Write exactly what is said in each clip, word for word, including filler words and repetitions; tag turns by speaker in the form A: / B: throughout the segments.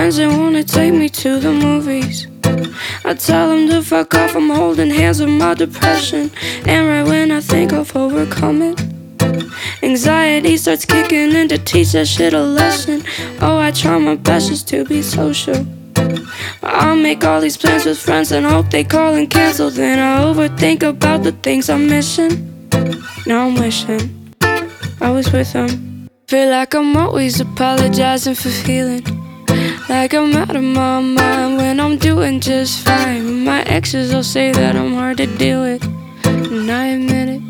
A: friends that wanna take me to the movies. I tell them to fuck off, I'm holding hands with my depression. And right when I think I've overcome it, anxiety starts kicking in to teach that shit a lesson. Oh, I try my best just to be social, but I'll make all these plans with friends and hope they call and cancel. Then I overthink about the things I'm missing. Now I'm wishing I was with them. Feel like I'm always apologizing for feeling like I'm out of my mind when I'm doing just fine. My exes will say that I'm hard to deal with, and I admit it.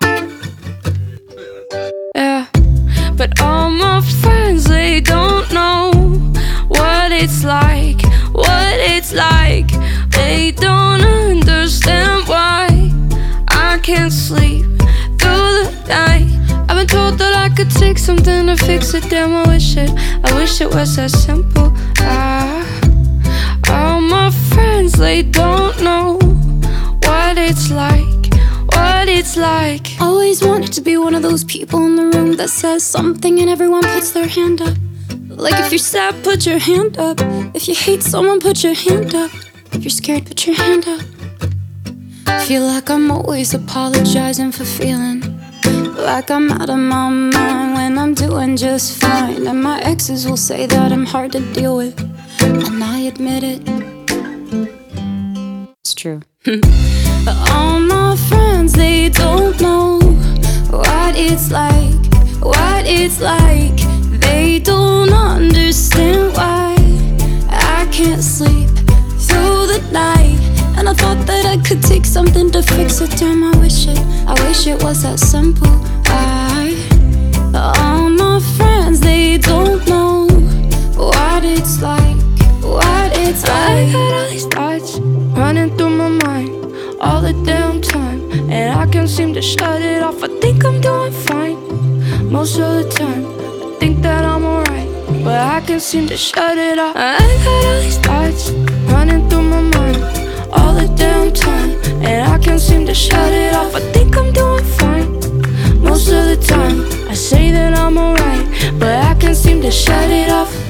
A: Yeah, but all my friends, they don't know what it's like, what it's like. They don't understand why I can't sleep through the night. I've been told that I could take something to fix it. Damn, I wish it, I wish it was that simple. Ah, all my friends, they don't know what it's like, what it's like.
B: Always wanted to be one of those people in the room that says something and everyone puts their hand up. Like if you're sad, put your hand up. If you hate someone, put your hand up. If you're scared, put your hand up. Feel like I'm always apologizing for feeling like I'm out of my mind when I'm doing just fine. And my exes will say that I'm hard to deal with, and I admit it. It's true. But all my friends, they don't know what it's like, what it's like. They don't understand why I can't sleep through the night. And I thought that I could take something to fix it. Damn, I wish it, I wish it was that simple. I, all my friends, they don't know what it's like, what it's like.
A: I got all these thoughts running through my mind all the damn time, and I can't seem to shut it off. I think I'm doing fine most of the time. I think that I'm alright, but I can't seem to shut it off. I got all these thoughts running through my mind all the damn time, and I can't seem to shut it off. I think I'm doing fine most of the time. I say that I'm alright, but I can't seem to shut it off.